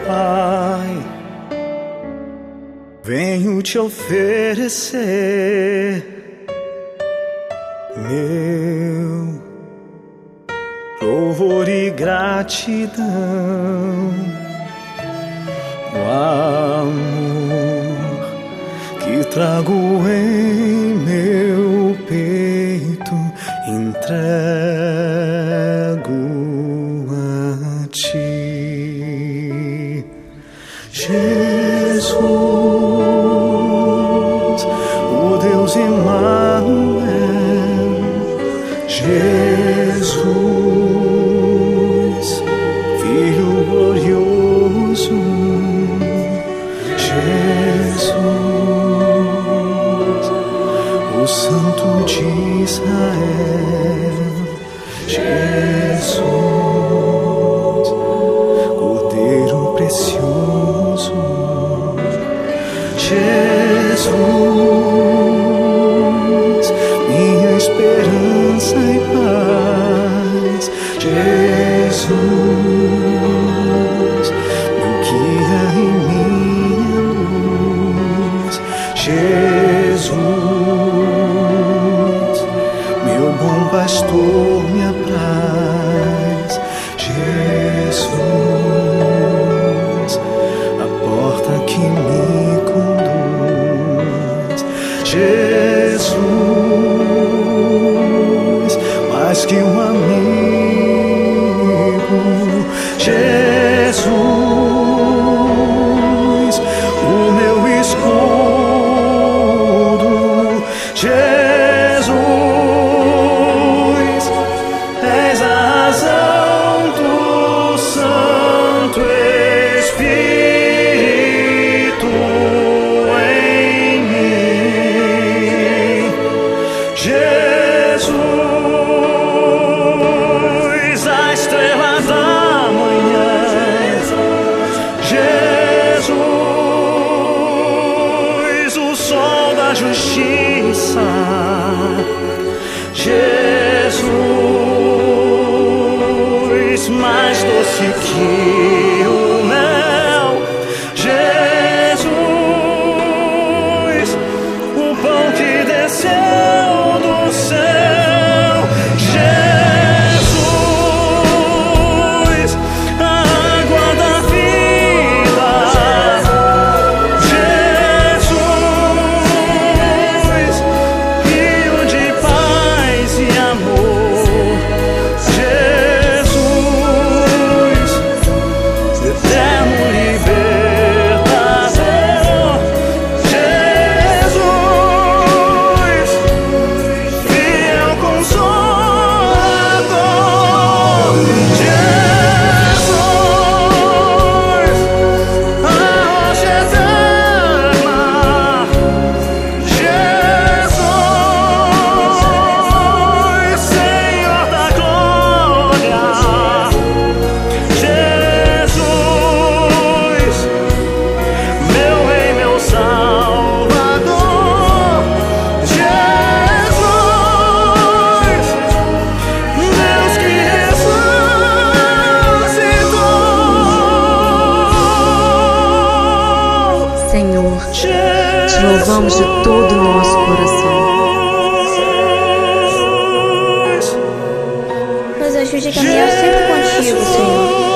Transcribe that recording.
Pai, venho te oferecer meu louvor e gratidão, o amor que trago em meu peito, entrego a ti. Jesus, o Deus Emmanuel, Jesus, Filho glorioso, Jesus, o Santo de Israel, Jesus, Cordeiro precioso, Jesus, minha esperança e paz, Jesus, meu guia e minha luz, Jesus, meu bom pastor me apraz, Jesus, a porta que me conduz, Jesus, mais que um amigo, Jesus, o meu escudo, Jesus, és a razão do Santo Espírito em mim, Jesus, a estrela da manhã, Jesus, o sol da justiça, Jesus, mais doce que o mel, Jesus, o pão que desceu do céu, Jesus, a água da vida, Jesus, rio de paz e amor, Jesus, eterno libertador, Jesus, fiel consolador, Jesus, a rocha eterna, Jesus, Senhor da glória, Jesus, meu Rei, meu Salvador, Jesus, Deus que ressuscitou, Senhor, te louvamos de todo o nosso coração. Jesus, Nos ajude a caminhar sempre contigo, Senhor.